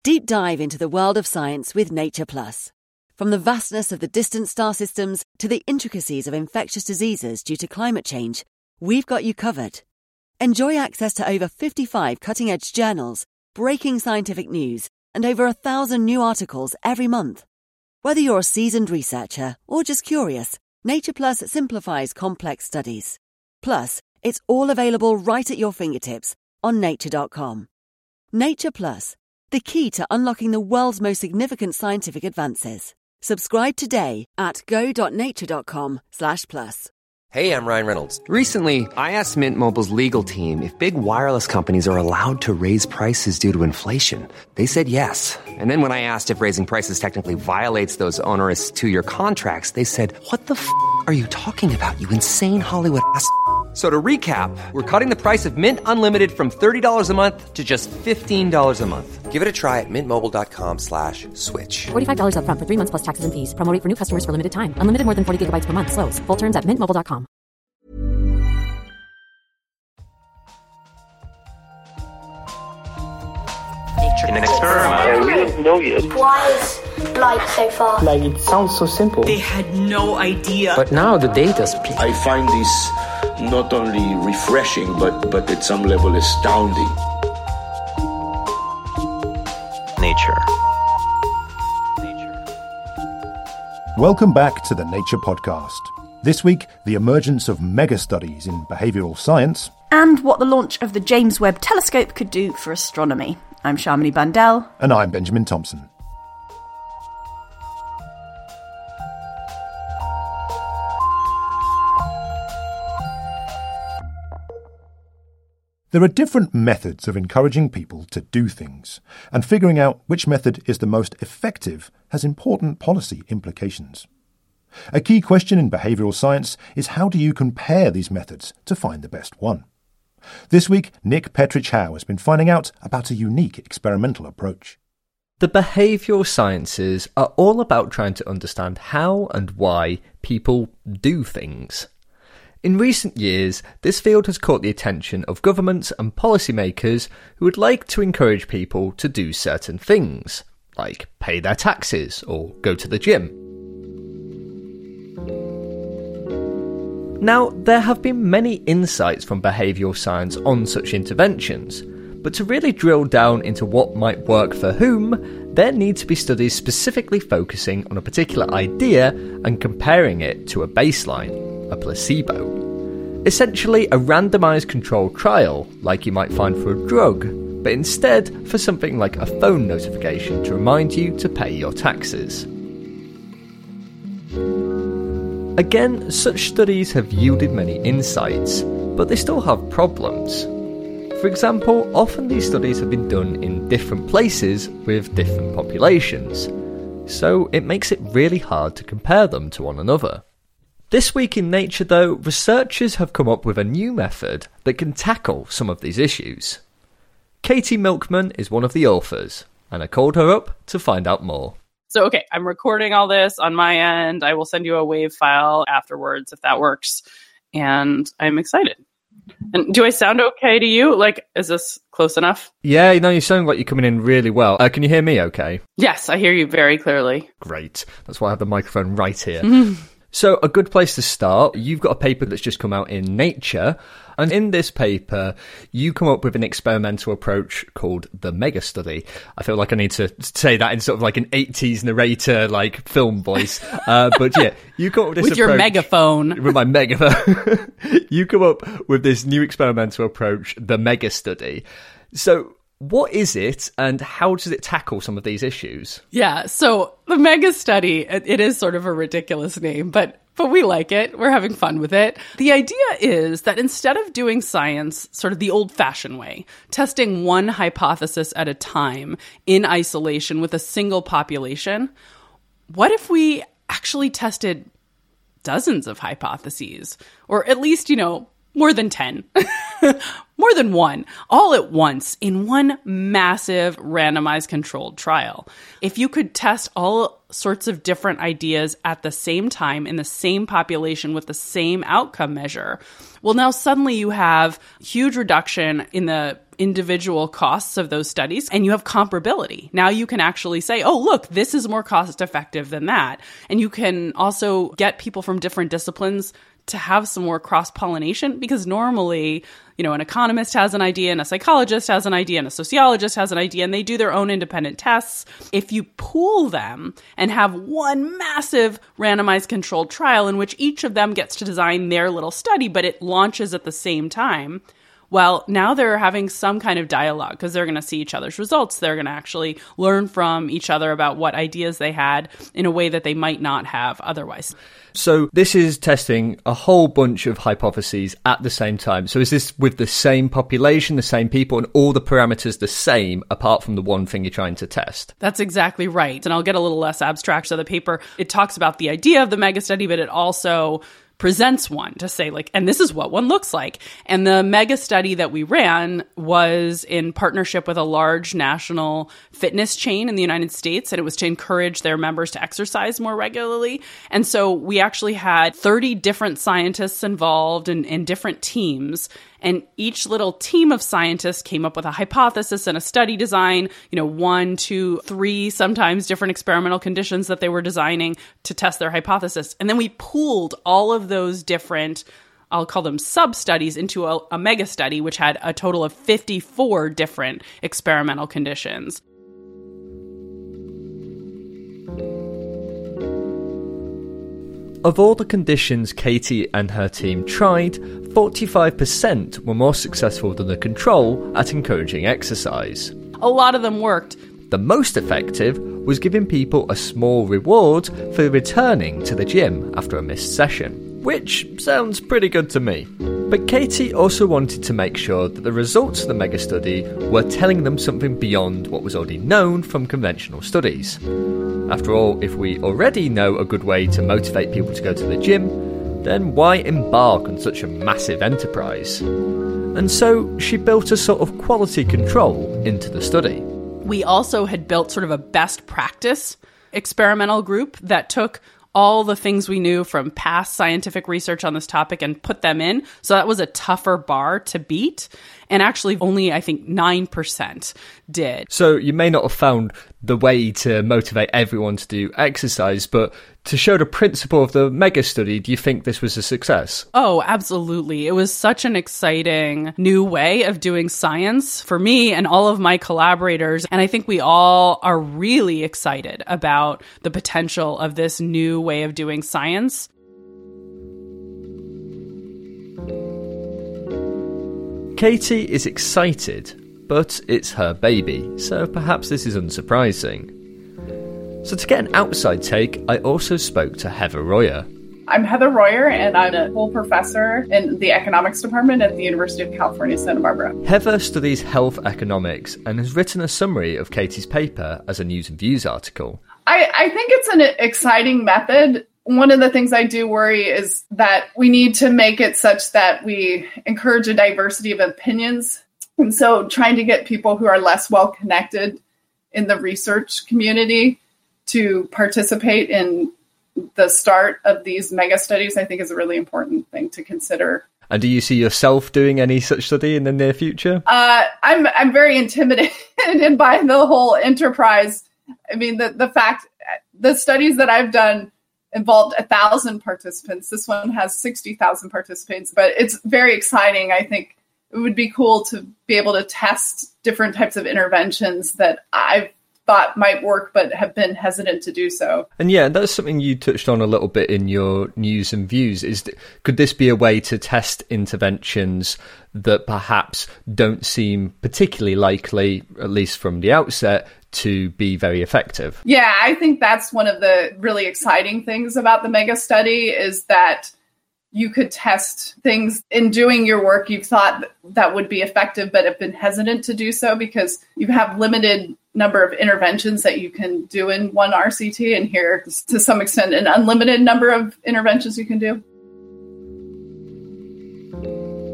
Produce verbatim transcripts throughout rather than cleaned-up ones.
Deep dive into the world of science with Nature Plus. From the vastness of the distant star systems to the intricacies of infectious diseases due to climate change, we've got you covered. Enjoy access to over fifty-five cutting-edge journals, breaking scientific news, and over a thousand new articles every month. Whether you're a seasoned researcher or just curious, Nature Plus simplifies complex studies. Plus, it's all available right at your fingertips on nature dot com. Nature Plus, the key to unlocking the world's most significant scientific advances. Subscribe today at go.nature.com slash plus. Hey, I'm Ryan Reynolds. Recently, I asked Mint Mobile's legal team if big wireless companies are allowed to raise prices due to inflation. They said yes. And then when I asked if raising prices technically violates those onerous two-year contracts, they said, what the f*** are you talking about, you insane Hollywood ass f- So to recap, we're cutting the price of Mint Unlimited from thirty dollars a month to just fifteen dollars a month. Give it a try at mintmobile.com slash switch. forty-five dollars up front for three months plus taxes and fees. Promo rate for new customers for limited time. Unlimited more than forty gigabytes per month. Slows full terms at mint mobile dot com. In an experiment. Uh, we don't know yet. Why is light so far? Like, it sounds so simple. They had no idea. But now the data speaks. I find this not only refreshing, but, but at some level astounding. Nature. Welcome back to the Nature Podcast. This week, the emergence of mega-studies in behavioural science. And what the launch of the James Webb Telescope could do for astronomy. I'm Shamini Bandel. And I'm Benjamin Thompson. There are different methods of encouraging people to do things, and figuring out which method is the most effective has important policy implications. A key question in behavioural science is how do you compare these methods to find the best one? This week, Nick Petrich-Howe has been finding out about a unique experimental approach. The behavioural sciences are all about trying to understand how and why people do things. In recent years, this field has caught the attention of governments and policymakers who would like to encourage people to do certain things, like pay their taxes or go to the gym. Now, there have been many insights from behavioural science on such interventions, but to really drill down into what might work for whom, there need to be studies specifically focusing on a particular idea and comparing it to a baseline, a placebo. Essentially a randomised controlled trial, like you might find for a drug, but instead for something like a phone notification to remind you to pay your taxes. Again, such studies have yielded many insights, but they still have problems. For example, often these studies have been done in different places with different populations, so it makes it really hard to compare them to one another. This week in Nature, though, researchers have come up with a new method that can tackle some of these issues. Katie Milkman is one of the authors, and I called her up to find out more. So, okay, I'm recording all this on my end. I will send you a WAV file afterwards if that works. And I'm excited. And do I sound okay to you? Like, is this close enough? Yeah, you know, you sound like you're coming in really well. Uh, can you hear me okay? Yes, I hear you very clearly. Great. That's why I have the microphone right here. So, a good place to start. You've got a paper that's just come out in Nature. And in this paper, you come up with an experimental approach called the Mega Study. I feel like I need to say that in sort of like an eighties narrator, like film voice. Uh, but yeah, you come up with this with approach. Your megaphone. With my megaphone. You come up with this new experimental approach, the Mega Study. So what is it and how does it tackle some of these issues? Yeah, so the Mega Study, it, it is sort of a ridiculous name, but But we like it. We're having fun with it. The idea is that instead of doing science sort of the old-fashioned way, testing one hypothesis at a time in isolation with a single population, what if we actually tested dozens of hypotheses? Or at least, you know, more than ten. More than one, all at once in one massive randomized controlled trial. If you could test all sorts of different ideas at the same time in the same population with the same outcome measure, well, now suddenly you have huge reduction in the individual costs of those studies, and you have comparability. Now you can actually say, oh, look, this is more cost effective than that. And you can also get people from different disciplines to have some more cross-pollination, because normally, you know, an economist has an idea and a psychologist has an idea and a sociologist has an idea, and they do their own independent tests. If you pool them and have one massive randomized controlled trial in which each of them gets to design their little study, but it launches at the same time, well, now they're having some kind of dialogue because they're going to see each other's results. They're going to actually learn from each other about what ideas they had in a way that they might not have otherwise. So this is testing a whole bunch of hypotheses at the same time. So is this with the same population, the same people, and all the parameters the same, apart from the one thing you're trying to test? That's exactly right. And I'll get a little less abstract. So the paper, it talks about the idea of the mega study, but it also presents one to say, like, and this is what one looks like. And the mega study that we ran was in partnership with a large national fitness chain in the United States, and it was to encourage their members to exercise more regularly. And so we actually had thirty different scientists involved in, in different teams. And each little team of scientists came up with a hypothesis and a study design, you know, one, two, three, sometimes different experimental conditions that they were designing to test their hypothesis. And then we pooled all of those different, I'll call them sub-studies, into a, a mega study, which had a total of fifty-four different experimental conditions. Of all the conditions Katie and her team tried, forty-five percent were more successful than the control at encouraging exercise. A lot of them worked. The most effective was giving people a small reward for returning to the gym after a missed session, which sounds pretty good to me. But Katie also wanted to make sure that the results of the mega study were telling them something beyond what was already known from conventional studies. After all, if we already know a good way to motivate people to go to the gym, then why embark on such a massive enterprise? And so she built a sort of quality control into the study. We also had built sort of a best practice experimental group that took all the things we knew from past scientific research on this topic and put them in. So that was a tougher bar to beat. And actually only, I think, nine percent did. So you may not have found the way to motivate everyone to do exercise, but to show the principle of the mega study, do you think this was a success? Oh, absolutely. It was such an exciting new way of doing science for me and all of my collaborators. And I think we all are really excited about the potential of this new way of doing science. Katie is excited, but it's her baby, so perhaps this is unsurprising. So to get an outside take, I also spoke to Heather Royer. I'm Heather Royer, and I'm a full professor in the economics department at the University of California, Santa Barbara. Heather studies health economics and has written a summary of Katie's paper as a News and Views article. I, I think it's an exciting method. One of the things I do worry is that we need to make it such that we encourage a diversity of opinions. And so trying to get people who are less well connected in the research community to participate in the start of these mega studies, I think is a really important thing to consider. And do you see yourself doing any such study in the near future? Uh, I'm I'm very intimidated by the whole enterprise. I mean, the, the fact, the studies that I've done involved a thousand participants. This one has sixty thousand participants, but it's very exciting. I think it would be cool to be able to test different types of interventions that I've thought might work, but have been hesitant to do so. And yeah, that's something you touched on a little bit in your News and Views. Is th- could this be a way to test interventions that perhaps don't seem particularly likely, at least from the outset, to be very effective? Yeah, I think that's one of the really exciting things about the mega study is that you could test things in doing your work you thought that would be effective, but have been hesitant to do so because you have limited number of interventions that you can do in one R C T, and here, to some extent, an unlimited number of interventions you can do.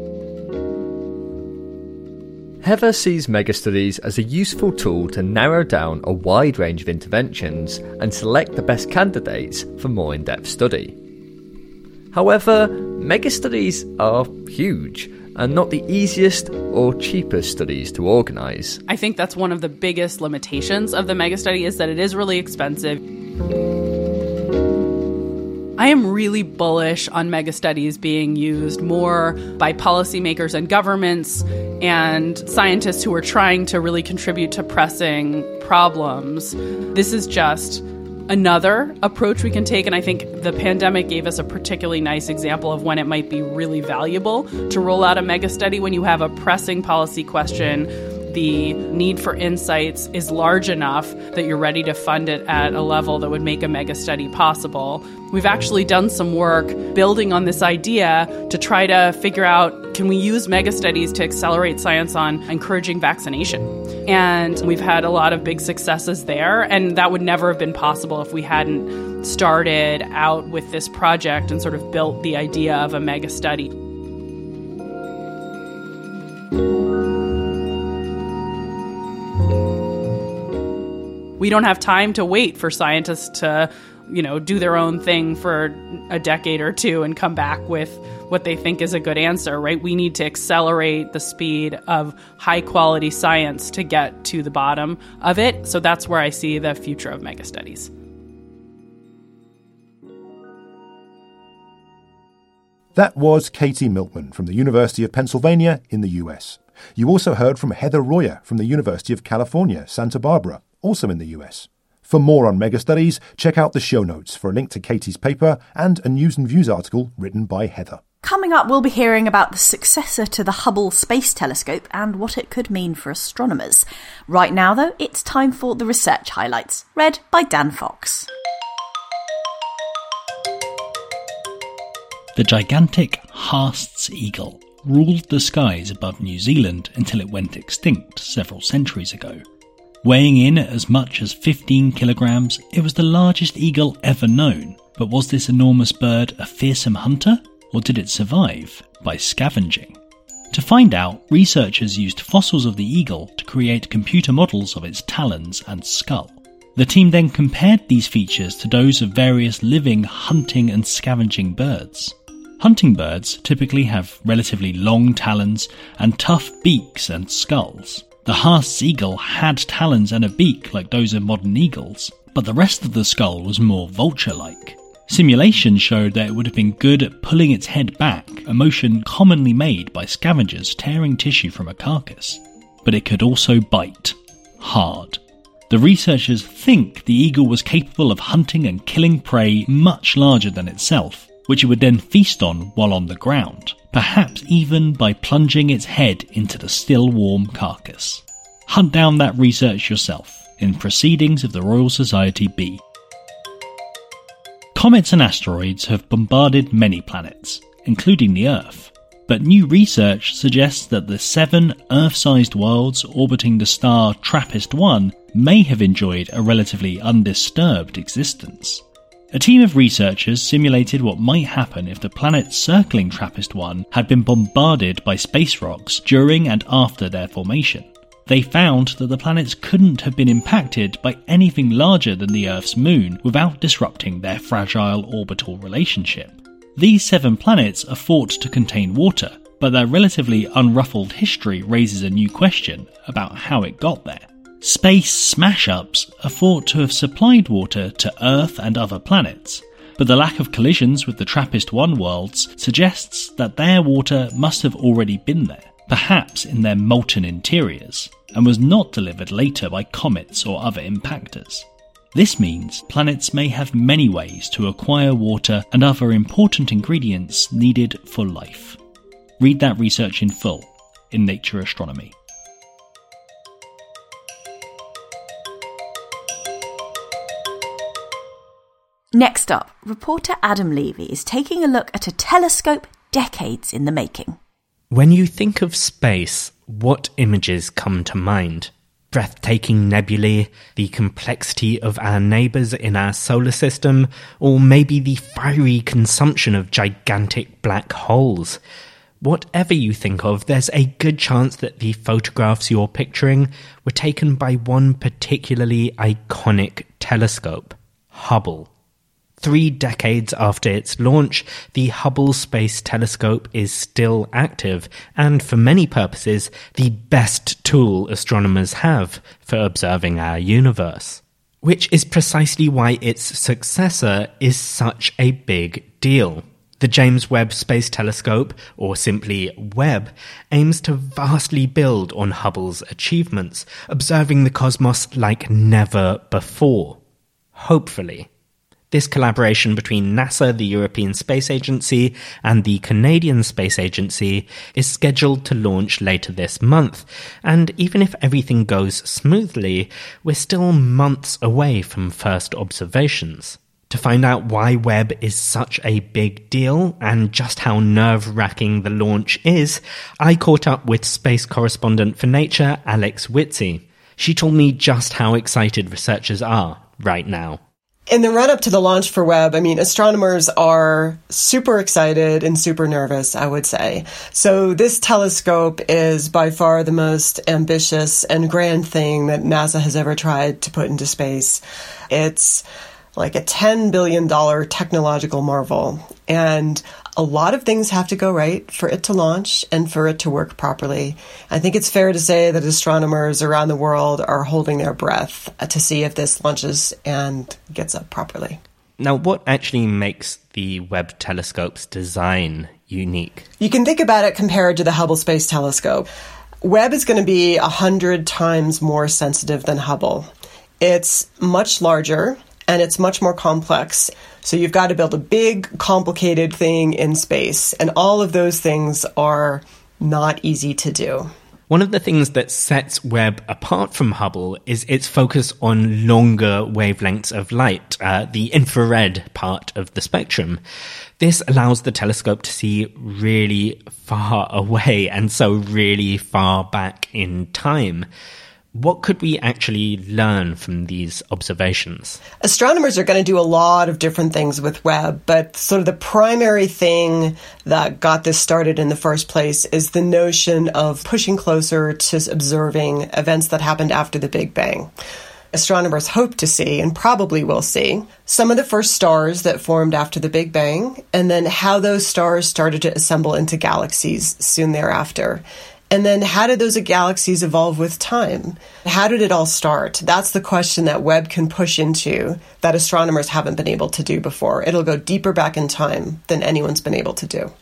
Heather sees megastudies as a useful tool to narrow down a wide range of interventions and select the best candidates for more in-depth study. However, megastudies are huge and not the easiest or cheapest studies to organise. I think that's one of the biggest limitations of the megastudy, is that it is really expensive. I am really bullish on megastudies being used more by policymakers and governments and scientists who are trying to really contribute to pressing problems. This is just another approach we can take, and I think the pandemic gave us a particularly nice example of when it might be really valuable to roll out a megastudy when you have a pressing policy question. The need for insights is large enough that you're ready to fund it at a level that would make a mega study possible. We've actually done some work building on this idea to try to figure out, can we use mega studies to accelerate science on encouraging vaccination? And we've had a lot of big successes there, and that would never have been possible if we hadn't started out with this project and sort of built the idea of a mega study. We don't have time to wait for scientists to, you know, do their own thing for a decade or two and come back with what they think is a good answer, right? We need to accelerate the speed of high-quality science to get to the bottom of it. So that's where I see the future of megastudies. That was Katie Milkman from the University of Pennsylvania in the U S. You also heard from Heather Royer from the University of California, Santa Barbara, also in the U S. For more on megastudies, check out the show notes for a link to Katie's paper and a News and Views article written by Heather. Coming up, we'll be hearing about the successor to the Hubble Space Telescope and what it could mean for astronomers. Right now, though, it's time for the research highlights, read by Dan Fox. The gigantic Haast's eagle ruled the skies above New Zealand until it went extinct several centuries ago. Weighing in at as much as fifteen kilograms, it was the largest eagle ever known. But was this enormous bird a fearsome hunter, or did it survive by scavenging? To find out, researchers used fossils of the eagle to create computer models of its talons and skull. The team then compared these features to those of various living hunting and scavenging birds. Hunting birds typically have relatively long talons and tough beaks and skulls. The Haast's eagle had talons and a beak like those of modern eagles, but the rest of the skull was more vulture-like. Simulations showed that it would have been good at pulling its head back, a motion commonly made by scavengers tearing tissue from a carcass. But it could also bite. Hard. The researchers think the eagle was capable of hunting and killing prey much larger than itself, which it would then feast on while on the ground, perhaps even by plunging its head into the still warm carcass. Hunt down that research yourself in Proceedings of the Royal Society B. Comets and asteroids have bombarded many planets, including the Earth, but new research suggests that the seven Earth-sized worlds orbiting the star TRAPPIST one may have enjoyed a relatively undisturbed existence. A team of researchers simulated what might happen if the planets circling TRAPPIST one had been bombarded by space rocks during and after their formation. They found that the planets couldn't have been impacted by anything larger than the Earth's moon without disrupting their fragile orbital relationship. These seven planets are thought to contain water, but their relatively unruffled history raises a new question about how it got there. Space smash-ups are thought to have supplied water to Earth and other planets, but the lack of collisions with the TRAPPIST one worlds suggests that their water must have already been there, perhaps in their molten interiors, and was not delivered later by comets or other impactors. This means planets may have many ways to acquire water and other important ingredients needed for life. Read that research in full in Nature Astronomy. Next up, reporter Adam Levy is taking a look at a telescope decades in the making. When you think of space, what images come to mind? Breathtaking nebulae, the complexity of our neighbours in our solar system, or maybe the fiery consumption of gigantic black holes? Whatever you think of, there's a good chance that the photographs you're picturing were taken by one particularly iconic telescope, Hubble. Three decades after its launch, the Hubble Space Telescope is still active and, for many purposes, the best tool astronomers have for observing our universe. Which is precisely why its successor is such a big deal. The James Webb Space Telescope, or simply Webb, aims to vastly build on Hubble's achievements, observing the cosmos like never before. Hopefully. This collaboration between NASA, the European Space Agency, and the Canadian Space Agency is scheduled to launch later this month, and even if everything goes smoothly, we're still months away from first observations. To find out why Webb is such a big deal and just how nerve-wracking the launch is, I caught up with space correspondent for Nature, Alex Whitsey. She told me just how excited researchers are right now. In the run-up to the launch for Webb, I mean, astronomers are super excited and super nervous, I would say. So this telescope is by far the most ambitious and grand thing that NASA has ever tried to put into space. It's like a ten billion dollars technological marvel. And a lot of things have to go right for it to launch and for it to work properly. I think it's fair to say that astronomers around the world are holding their breath to see if this launches and gets up properly. Now, what actually makes the Webb telescope's design unique? You can think about it compared to the Hubble Space Telescope. Webb is going to be one hundred times more sensitive than Hubble. It's much larger, and it's much more complex. So you've got to build a big, complicated thing in space. And all of those things are not easy to do. One of the things that sets Webb apart from Hubble is its focus on longer wavelengths of light, uh, the infrared part of the spectrum. This allows the telescope to see really far away and so really far back in time. What could we actually learn from these observations? Astronomers are going to do a lot of different things with Webb, but sort of the primary thing that got this started in the first place is the notion of pushing closer to observing events that happened after the Big Bang. Astronomers hope to see, and probably will see, some of the first stars that formed after the Big Bang, and then how those stars started to assemble into galaxies soon thereafter. And then how did those galaxies evolve with time? How did it all start? That's the question that Webb can push into that astronomers haven't been able to do before. It'll go deeper back in time than anyone's been able to do.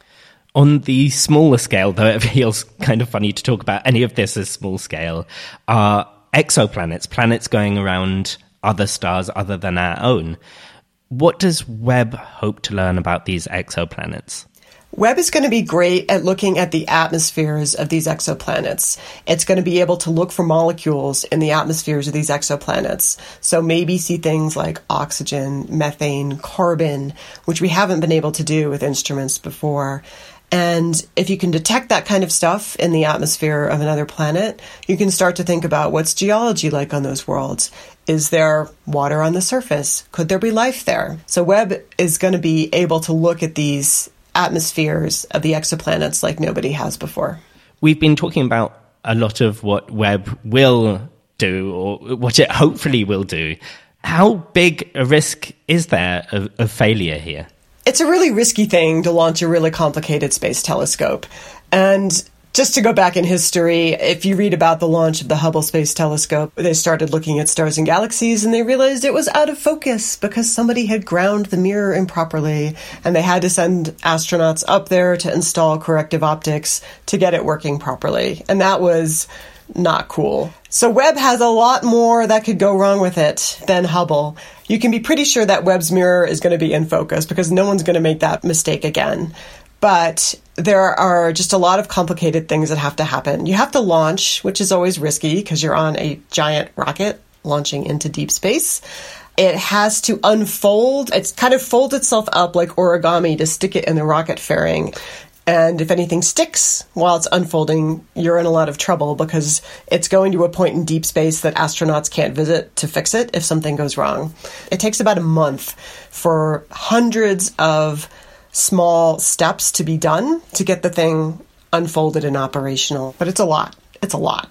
On the smaller scale, though it feels kind of funny to talk about any of this as small scale, are exoplanets, planets going around other stars other than our own. What does Webb hope to learn about these exoplanets? Webb is going to be great at looking at the atmospheres of these exoplanets. It's going to be able to look for molecules in the atmospheres of these exoplanets. So maybe see things like oxygen, methane, carbon, which we haven't been able to do with instruments before. And if you can detect that kind of stuff in the atmosphere of another planet, you can start to think about what's geology like on those worlds. Is there water on the surface? Could there be life there? So Webb is going to be able to look at these atmospheres of the exoplanets like nobody has before. We've been talking about a lot of what Webb will do, or what it hopefully will do. How big a risk is there of, of failure here? It's a really risky thing to launch a really complicated space telescope. And just to go back in history, if you read about the launch of the Hubble Space Telescope, they started looking at stars and galaxies and they realized it was out of focus because somebody had ground the mirror improperly, and they had to send astronauts up there to install corrective optics to get it working properly. And that was not cool. So Webb has a lot more that could go wrong with it than Hubble. You can be pretty sure that Webb's mirror is going to be in focus because no one's going to make that mistake again. But there are just a lot of complicated things that have to happen. You have to launch, which is always risky because you're on a giant rocket launching into deep space. It has to unfold. It's kind of folds itself up like origami to stick it in the rocket fairing. And if anything sticks while it's unfolding, you're in a lot of trouble because it's going to a point in deep space that astronauts can't visit to fix it if something goes wrong. It takes about a month for hundreds of small steps to be done to get the thing unfolded and operational. But it's a lot. It's a lot.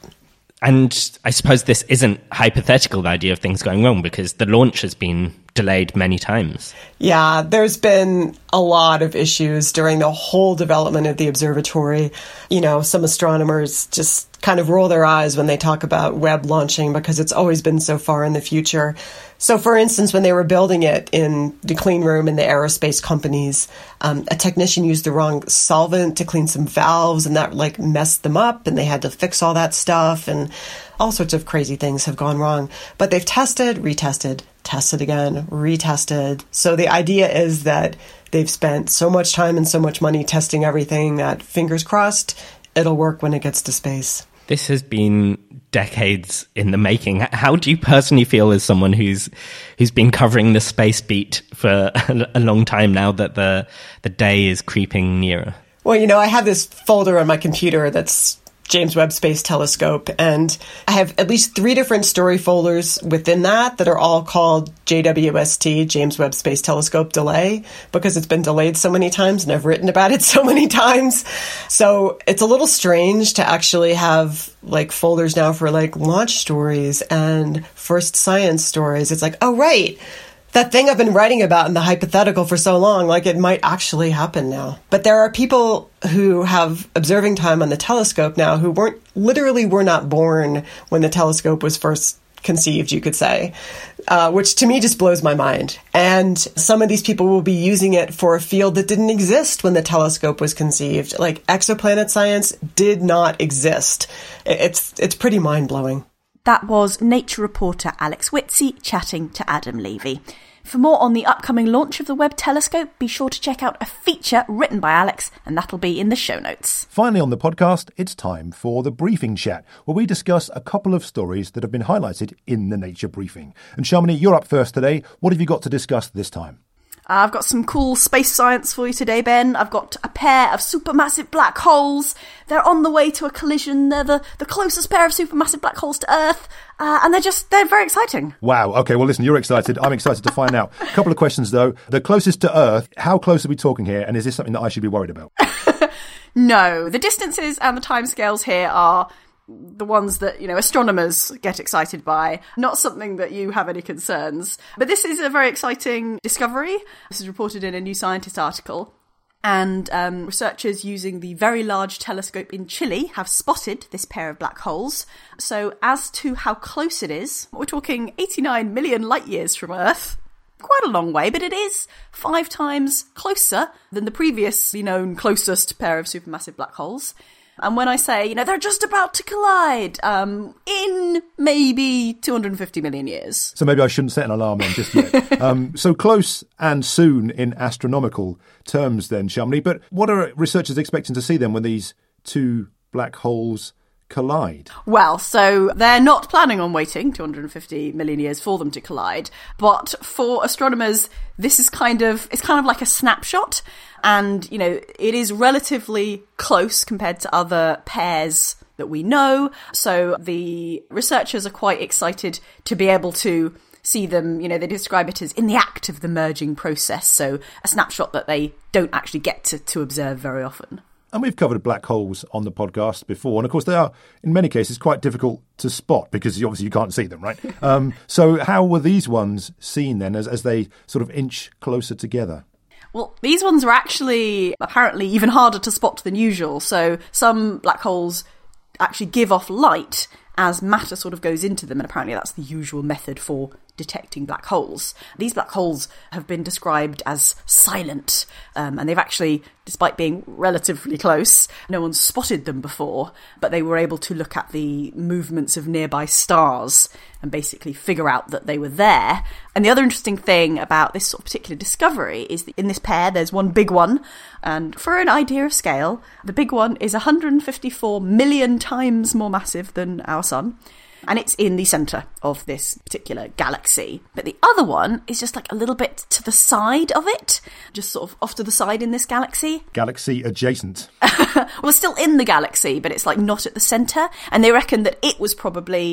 And I suppose this isn't hypothetical, the idea of things going wrong, because the launch has been delayed many times. Yeah, there's been a lot of issues during the whole development of the observatory. You know, some astronomers just kind of roll their eyes when they talk about Webb launching because it's always been so far in the future. So, for instance, when they were building it in the clean room in the aerospace companies, um, a technician used the wrong solvent to clean some valves, and that like messed them up, and they had to fix all that stuff, and all sorts of crazy things have gone wrong. But they've tested, retested, tested again, retested. So the idea is that they've spent so much time and so much money testing everything that, fingers crossed, it'll work when it gets to space. This has been decades in the making. How do you personally feel as someone who's who's been covering the space beat for a long time now that the the day is creeping nearer? Well, you know, I have this folder on my computer that's James Webb Space Telescope, and I have at least three different story folders within that that are all called J W S T, James Webb Space Telescope Delay, because it's been delayed so many times and I've written about it so many times. So it's a little strange to actually have like folders now for like launch stories and first science stories. It's like, oh, right. That thing I've been writing about in the hypothetical for so long, like it might actually happen now. But there are people who have observing time on the telescope now who weren't, literally were not born when the telescope was first conceived, you could say, uh, which to me just blows my mind. And some of these people will be using it for a field that didn't exist when the telescope was conceived. Like exoplanet science did not exist. It's, it's pretty mind-blowing. That was Nature reporter Alex Whitsey chatting to Adam Levy. For more on the upcoming launch of the Webb telescope, be sure to check out a feature written by Alex, and that'll be in the show notes. Finally on the podcast, it's time for the Briefing Chat, where we discuss a couple of stories that have been highlighted in the Nature Briefing. And Shamini, you're up first today. What have you got to discuss this time? I've got some cool space science for you today, Ben. I've got a pair of supermassive black holes. They're on the way to a collision. They're the, the closest pair of supermassive black holes to Earth. Uh, and they're just, they're very exciting. Wow. Okay, well, listen, you're excited. I'm excited to find out. A couple of questions, though. The closest to Earth, how close are we talking here? And is this something that I should be worried about? No. The distances and the timescales here are the ones that, you know, astronomers get excited by, not something that you have any concerns. But this is a very exciting discovery. This is reported in a New Scientist article. And um, researchers using the Very Large Telescope in Chile have spotted this pair of black holes. So as to how close it is, we're talking eighty-nine million light years from Earth. Quite a long way, but it is five times closer than the previously known closest pair of supermassive black holes. And when I say, you know, they're just about to collide um, in maybe two hundred fifty million years. So maybe I shouldn't set an alarm then just yet. um, so close and soon in astronomical terms then, Shamini. But what are researchers expecting to see then when these two black holes collide? Well, so they're not planning on waiting two hundred fifty million years for them to collide. But for astronomers, this is kind of, it's kind of like a snapshot. And, you know, it is relatively close compared to other pairs that we know. So the researchers are quite excited to be able to see them, you know, they describe it as in the act of the merging process. So a snapshot that they don't actually get to, to observe very often. And we've covered black holes on the podcast before. And of course, they are, in many cases, quite difficult to spot because obviously you can't see them, right? um, so how were these ones seen then as, as they sort of inch closer together? Well, these ones are actually apparently even harder to spot than usual. So some black holes actually give off light as matter sort of goes into them. And apparently that's the usual method for detecting black holes. These black holes have been described as silent. Um, and they've actually, despite being relatively close, no one's spotted them before. But they were able to look at the movements of nearby stars and basically figure out that they were there. And the other interesting thing about this sort of particular discovery is that in this pair, there's one big one. And for an idea of scale, the big one is one hundred fifty-four million times more massive than our sun. And it's in the centre of this particular galaxy. But the other one is just like a little bit to the side of it, just sort of off to the side in this galaxy. Galaxy adjacent. Well, it's still in the galaxy, but it's like not at the centre. And they reckon that it was probably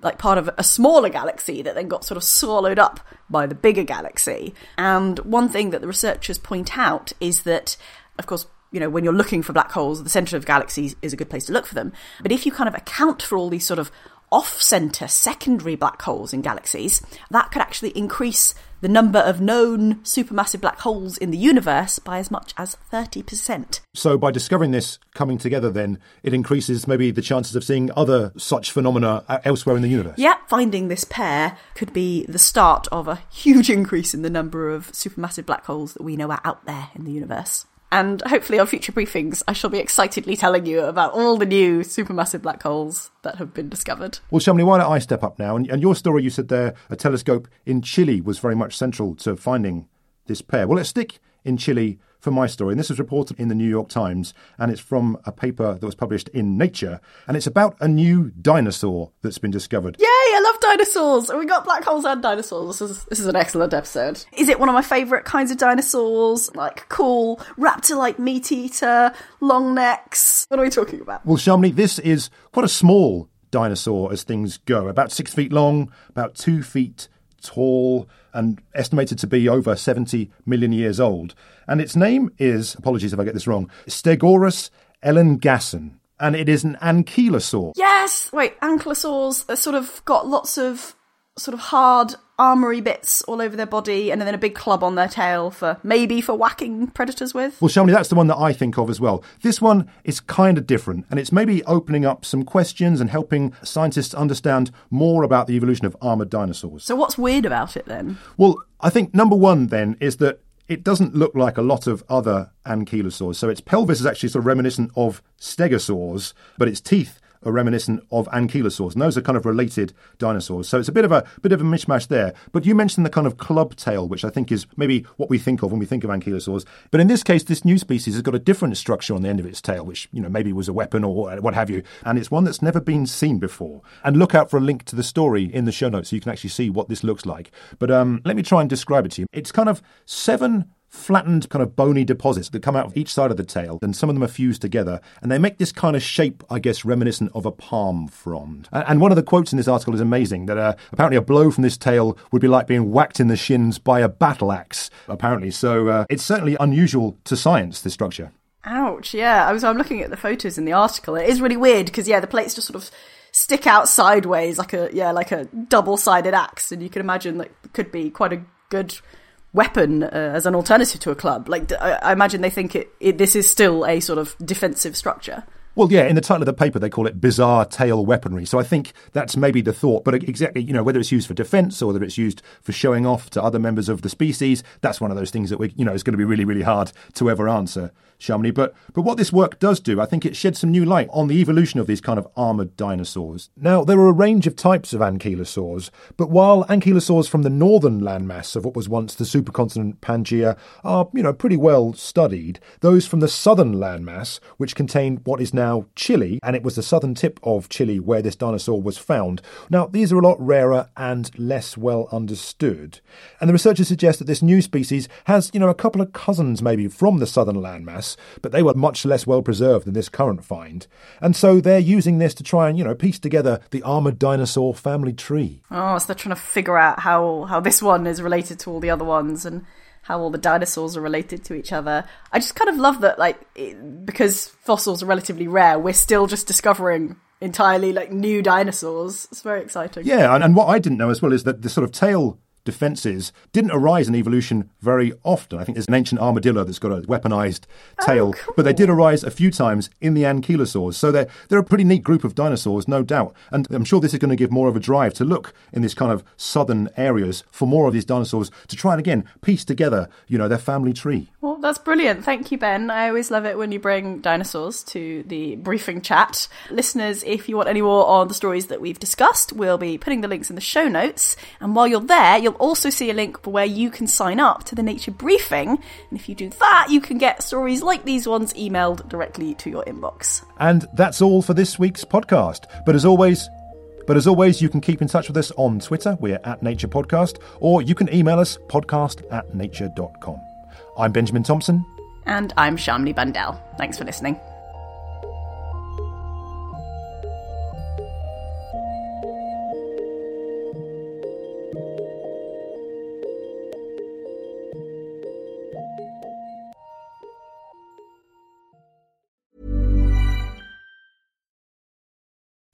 like part of a smaller galaxy that then got sort of swallowed up by the bigger galaxy. And one thing that the researchers point out is that, of course, you know, when you're looking for black holes, the centre of galaxies is a good place to look for them. But if you kind of account for all these sort of off-centre secondary black holes in galaxies, that could actually increase the number of known supermassive black holes in the universe by as much as thirty percent. So by discovering this coming together, then, it increases maybe the chances of seeing other such phenomena elsewhere in the universe? Yeah, finding this pair could be the start of a huge increase in the number of supermassive black holes that we know are out there in the universe. And hopefully on future briefings, I shall be excitedly telling you about all the new supermassive black holes that have been discovered. Well, Shamini, why don't I step up now? And, and your story, you said there, a telescope in Chile was very much central to finding this pair. Well, let's stick in Chile for my story. And this was reported in the New York Times, and it's from a paper that was published in Nature. And it's about a new dinosaur that's been discovered. Yay, I love dinosaurs! We got black holes and dinosaurs. This is, this is an excellent episode. Is it one of my favourite kinds of dinosaurs? Like cool, raptor-like meat eater, long necks? What are we talking about? Well, Shamini, this is quite a small dinosaur as things go. About six feet long, about two feet tall, and estimated to be over seventy million years old. And its name is, apologies if I get this wrong, Stegosaurus ellengassen. And it is an ankylosaur. Yes! Wait, ankylosaurs, they've sort of got lots of sort of hard armoury bits all over their body and then a big club on their tail for maybe for whacking predators with. Well, Shamini, that's the one that I think of as well. This one is kind of different, and it's maybe opening up some questions and helping scientists understand more about the evolution of armoured dinosaurs. So what's weird about it then? Well, I think number one then is that it doesn't look like a lot of other ankylosaurs. So its pelvis is actually sort of reminiscent of stegosaurs, but its teeth are reminiscent of ankylosaurs, and those are kind of related dinosaurs. So it's a bit of a bit of a mishmash there. But you mentioned the kind of club tail, which I think is maybe what we think of when we think of ankylosaurs. But in this case, this new species has got a different structure on the end of its tail, which, you know, maybe was a weapon or what have you. And it's one that's never been seen before. And look out for a link to the story in the show notes so you can actually see what this looks like. But um, let me try and describe it to you. It's kind of seven flattened kind of bony deposits that come out of each side of the tail, and some of them are fused together, and they make this kind of shape, I guess, reminiscent of a palm frond. And one of the quotes in this article is amazing, that uh, apparently a blow from this tail would be like being whacked in the shins by a battle axe, apparently. So uh, it's certainly unusual to science, this structure. Ouch, yeah. I was, I'm looking at the photos in the article. It is really weird because, yeah, the plates just sort of stick out sideways like a, yeah, like a double-sided axe, and you can imagine that could be quite a good weapon uh, as an alternative to a club. Like, I, I imagine they think it, it this is still a sort of defensive structure. Well, yeah, in the title of the paper, they call it bizarre tail weaponry. So I think that's maybe the thought. But exactly, you know, whether it's used for defence or whether it's used for showing off to other members of the species, that's one of those things that we, you know, is going to be really, really hard to ever answer, Shamini. But but what this work does do, I think it sheds some new light on the evolution of these kind of armoured dinosaurs. Now, there are a range of types of ankylosaurs, but while ankylosaurs from the northern landmass of what was once the supercontinent Pangaea are, you know, pretty well studied, those from the southern landmass, which contain what is now Chile, and it was the southern tip of Chile where this dinosaur was found. Now, these are a lot rarer and less well understood. And the researchers suggest that this new species has, you know, a couple of cousins maybe from the southern landmass, but they were much less well preserved than this current find. And so they're using this to try and, you know, piece together the armoured dinosaur family tree. Oh, so they're trying to figure out how, how this one is related to all the other ones and how all the dinosaurs are related to each other. I just kind of love that, like, it, because fossils are relatively rare, we're still just discovering entirely, like, new dinosaurs. It's very exciting. Yeah, and, and what I didn't know as well is that the sort of tail defences didn't arise in evolution very often. I think there's an ancient armadillo that's got a weaponised tail, oh, cool. But they did arise a few times in the ankylosaurs. So they're, they're a pretty neat group of dinosaurs, no doubt. And I'm sure this is going to give more of a drive to look in this kind of southern areas for more of these dinosaurs to try and, again, piece together, you know, their family tree. Well, that's brilliant. Thank you, Ben. I always love it when you bring dinosaurs to the briefing chat. Listeners, if you want any more on the stories that we've discussed, we'll be putting the links in the show notes. And while you're there, you'll also see a link for where you can sign up to the Nature Briefing. And if you do that, you can get stories like these ones emailed directly to your inbox. And that's all for this week's podcast. But as always... But as always, you can keep in touch with us on Twitter. We're at Nature Podcast. Or you can email us, podcast at nature dot com. I'm Benjamin Thompson. And I'm Shamini Bundell. Thanks for listening.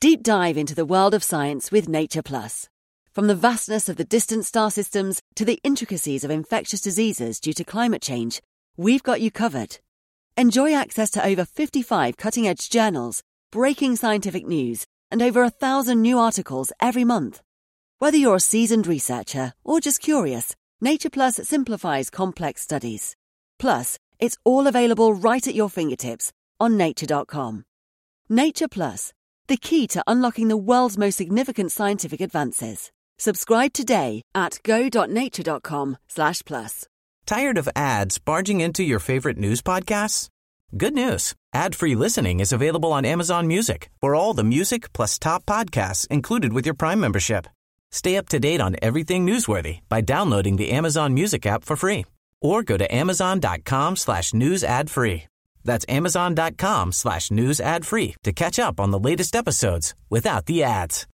Deep dive into the world of science with Nature Plus. From the vastness of the distant star systems to the intricacies of infectious diseases due to climate change, we've got you covered. Enjoy access to over fifty-five cutting-edge journals, breaking scientific news, and over a thousand new articles every month. Whether you're a seasoned researcher or just curious, Nature Plus simplifies complex studies. Plus, it's all available right at your fingertips on nature dot com. Nature Plus, the key to unlocking the world's most significant scientific advances. Subscribe today at go dot nature dot com slash plus. Tired of ads barging into your favorite news podcasts? Good news. Ad-free listening is available on Amazon Music for all the music plus top podcasts included with your Prime membership. Stay up to date on everything newsworthy by downloading the Amazon Music app for free or go to amazon.com slash news ad free. That's amazon.com slash news ad free to catch up on the latest episodes without the ads.